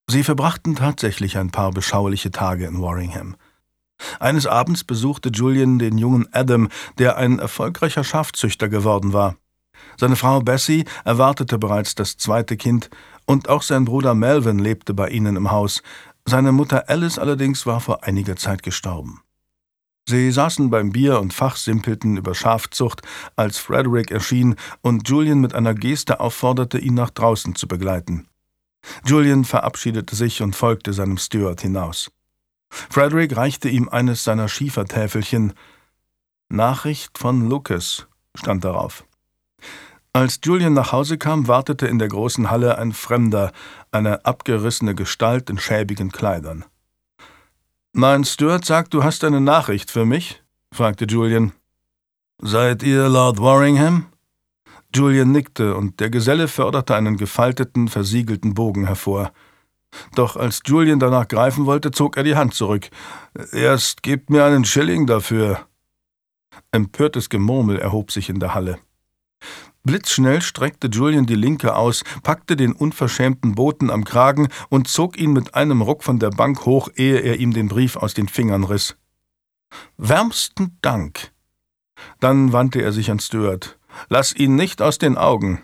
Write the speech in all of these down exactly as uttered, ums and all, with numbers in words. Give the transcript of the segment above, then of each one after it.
Sie verbrachten tatsächlich ein paar beschauliche Tage in Warringham. Eines Abends besuchte Julian den jungen Adam, der ein erfolgreicher Schafzüchter geworden war. Seine Frau Bessie erwartete bereits das zweite Kind, und auch sein Bruder Melvin lebte bei ihnen im Haus. Seine Mutter Alice allerdings war vor einiger Zeit gestorben. Sie saßen beim Bier und fachsimpelten über Schafzucht, als Frederick erschien und Julian mit einer Geste aufforderte, ihn nach draußen zu begleiten. Julian verabschiedete sich und folgte seinem Steward hinaus. Frederick reichte ihm eines seiner Schiefertäfelchen. »Nachricht von Lucas«, stand darauf. Als Julian nach Hause kam, wartete in der großen Halle ein Fremder, eine abgerissene Gestalt in schäbigen Kleidern. »Mein Steward sagt, du hast eine Nachricht für mich?« fragte Julian. »Seid ihr Lord Warringham?« Julian nickte, und der Geselle förderte einen gefalteten, versiegelten Bogen hervor. Doch als Julian danach greifen wollte, zog er die Hand zurück. »Erst gebt mir einen Schilling dafür.« Empörtes Gemurmel erhob sich in der Halle. Blitzschnell streckte Julian die Linke aus, packte den unverschämten Boten am Kragen und zog ihn mit einem Ruck von der Bank hoch, ehe er ihm den Brief aus den Fingern riss. »Wärmsten Dank!« Dann wandte er sich an Stewart. »Lass ihn nicht aus den Augen!«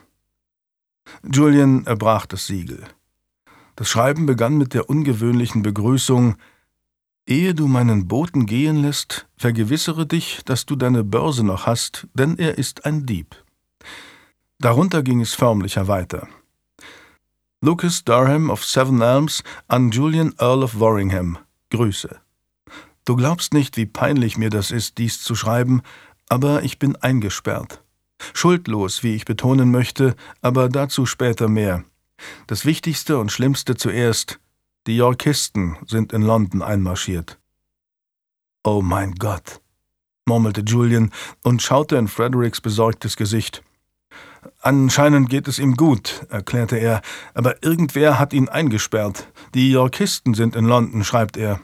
Julian erbrach das Siegel. Das Schreiben begann mit der ungewöhnlichen Begrüßung: »Ehe du meinen Boten gehen lässt, vergewissere dich, dass du deine Börse noch hast, denn er ist ein Dieb.« Darunter ging es förmlicher weiter. »Lucas Durham of Seven Elms an Julian Earl of Warringham. Grüße. Du glaubst nicht, wie peinlich mir das ist, dies zu schreiben, aber ich bin eingesperrt. Schuldlos, wie ich betonen möchte, aber dazu später mehr. Das Wichtigste und Schlimmste zuerst: Die Yorkisten sind in London einmarschiert.« »Oh mein Gott«, murmelte Julian und schaute in Fredericks besorgtes Gesicht. »Anscheinend geht es ihm gut«, erklärte er, »aber irgendwer hat ihn eingesperrt. Die Yorkisten sind in London«, schreibt er.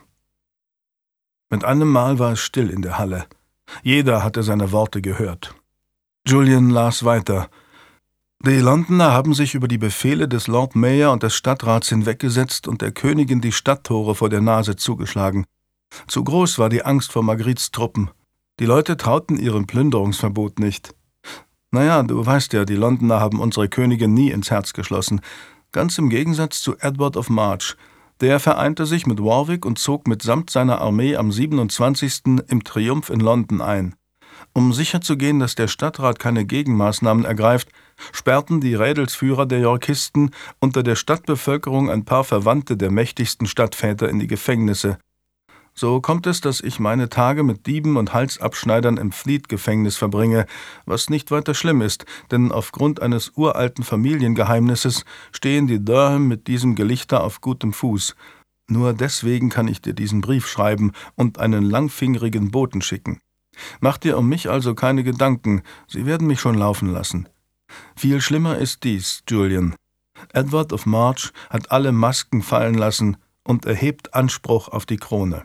Mit einem Mal war es still in der Halle. Jeder hatte seine Worte gehört. Julian las weiter. »Die Londoner haben sich über die Befehle des Lord Mayor und des Stadtrats hinweggesetzt und der Königin die Stadttore vor der Nase zugeschlagen. Zu groß war die Angst vor Margriets Truppen. Die Leute trauten ihrem Plünderungsverbot nicht. Naja, du weißt ja, die Londoner haben unsere Königin nie ins Herz geschlossen. Ganz im Gegensatz zu Edward of March. Der vereinte sich mit Warwick und zog mitsamt seiner Armee am siebenundzwanzigsten im Triumph in London ein. Um sicherzugehen, dass der Stadtrat keine Gegenmaßnahmen ergreift, sperrten die Rädelsführer der Yorkisten unter der Stadtbevölkerung ein paar Verwandte der mächtigsten Stadtväter in die Gefängnisse. So kommt es, dass ich meine Tage mit Dieben und Halsabschneidern im Fleet-Gefängnis verbringe, was nicht weiter schlimm ist, denn aufgrund eines uralten Familiengeheimnisses stehen die Durham mit diesem Gelichter auf gutem Fuß. Nur deswegen kann ich dir diesen Brief schreiben und einen langfingerigen Boten schicken. Mach dir um mich also keine Gedanken, sie werden mich schon laufen lassen. Viel schlimmer ist dies, Julian. Edward of March hat alle Masken fallen lassen und erhebt Anspruch auf die Krone.«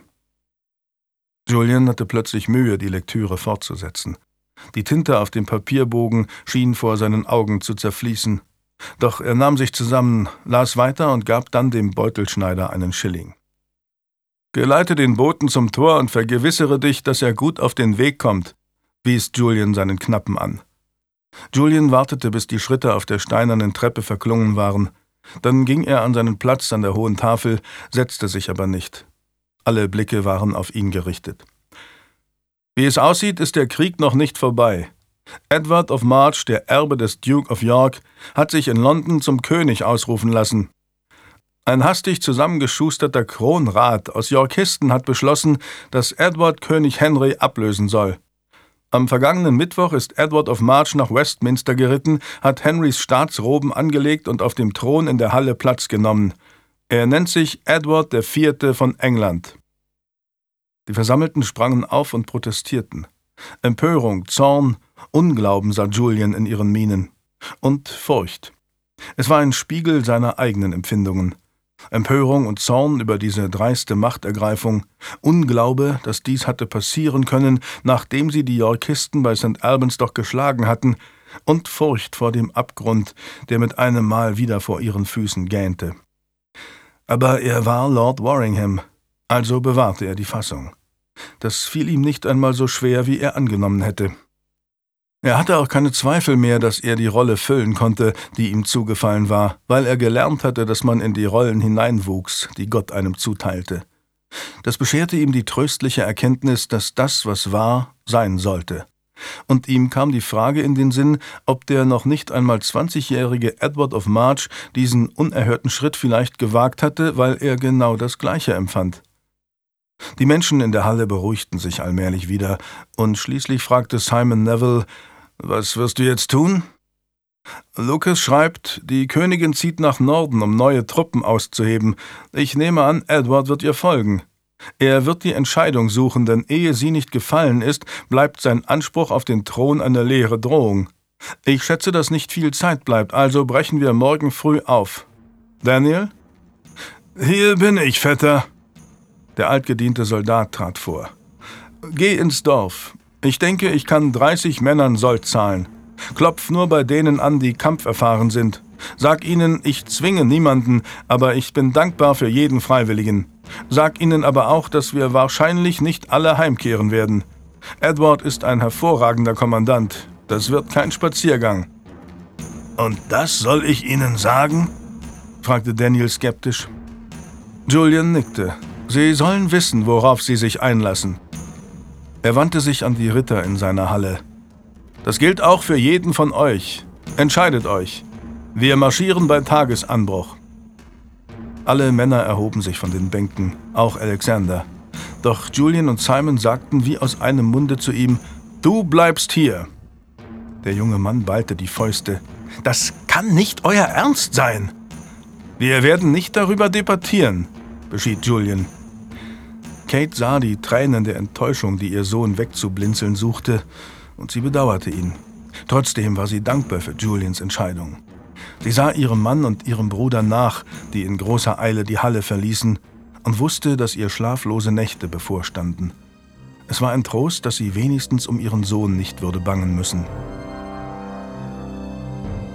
Julian hatte plötzlich Mühe, die Lektüre fortzusetzen. Die Tinte auf dem Papierbogen schien vor seinen Augen zu zerfließen. Doch er nahm sich zusammen, las weiter und gab dann dem Beutelschneider einen Schilling. »Geleite den Boten zum Tor und vergewissere dich, dass er gut auf den Weg kommt«, wies Julian seinen Knappen an. Julian wartete, bis die Schritte auf der steinernen Treppe verklungen waren. Dann ging er an seinen Platz an der hohen Tafel, setzte sich aber nicht. Alle Blicke waren auf ihn gerichtet. »Wie es aussieht, ist der Krieg noch nicht vorbei. Edward of March, der Erbe des Duke of York, hat sich in London zum König ausrufen lassen. Ein hastig zusammengeschusterter Kronrat aus Yorkisten hat beschlossen, dass Edward König Henry ablösen soll. Am vergangenen Mittwoch ist Edward of March nach Westminster geritten, hat Henrys Staatsroben angelegt und auf dem Thron in der Halle Platz genommen. Er nennt sich Edward der Vierte von England.« Die Versammelten sprangen auf und protestierten. Empörung, Zorn, Unglauben sah Julian in ihren Mienen. Und Furcht. Es war ein Spiegel seiner eigenen Empfindungen. Empörung und Zorn über diese dreiste Machtergreifung, Unglaube, dass dies hatte passieren können, nachdem sie die Yorkisten bei St Albans doch geschlagen hatten, und Furcht vor dem Abgrund, der mit einem Mal wieder vor ihren Füßen gähnte. Aber er war Lord Warringham, also bewahrte er die Fassung. Das fiel ihm nicht einmal so schwer, wie er angenommen hätte. Er hatte auch keine Zweifel mehr, dass er die Rolle füllen konnte, die ihm zugefallen war, weil er gelernt hatte, dass man in die Rollen hineinwuchs, die Gott einem zuteilte. Das bescherte ihm die tröstliche Erkenntnis, dass das, was war, sein sollte. Und ihm kam die Frage in den Sinn, ob der noch nicht einmal zwanzigjährige Edward of March diesen unerhörten Schritt vielleicht gewagt hatte, weil er genau das Gleiche empfand. Die Menschen in der Halle beruhigten sich allmählich wieder, und schließlich fragte Simon Neville: »Was wirst du jetzt tun?« »Lucas schreibt, die Königin zieht nach Norden, um neue Truppen auszuheben. Ich nehme an, Edward wird ihr folgen. Er wird die Entscheidung suchen, denn ehe sie nicht gefallen ist, bleibt sein Anspruch auf den Thron eine leere Drohung. Ich schätze, dass nicht viel Zeit bleibt, also brechen wir morgen früh auf. Daniel?« »Hier bin ich, Vetter.« Der altgediente Soldat trat vor. »Geh ins Dorf. Ich denke, ich kann dreißig Männern Sold zahlen. Klopf nur bei denen an, die kampferfahren sind. Sag ihnen, ich zwinge niemanden, aber ich bin dankbar für jeden Freiwilligen. Sag ihnen aber auch, dass wir wahrscheinlich nicht alle heimkehren werden. Edward ist ein hervorragender Kommandant. Das wird kein Spaziergang.« »Und das soll ich ihnen sagen?« fragte Daniel skeptisch. Julian nickte. »Sie sollen wissen, worauf sie sich einlassen.« Er wandte sich an die Ritter in seiner Halle. »Das gilt auch für jeden von euch. Entscheidet euch. Wir marschieren bei Tagesanbruch.« Alle Männer erhoben sich von den Bänken, auch Alexander. Doch Julian und Simon sagten wie aus einem Munde zu ihm: »Du bleibst hier.« Der junge Mann ballte die Fäuste. »Das kann nicht euer Ernst sein!« »Wir werden nicht darüber debattieren«, beschied Julian. Kate sah die Tränen der Enttäuschung, die ihr Sohn wegzublinzeln suchte, und sie bedauerte ihn. Trotzdem war sie dankbar für Julians Entscheidung. Sie sah ihrem Mann und ihrem Bruder nach, die in großer Eile die Halle verließen, und wusste, dass ihr schlaflose Nächte bevorstanden. Es war ein Trost, dass sie wenigstens um ihren Sohn nicht würde bangen müssen.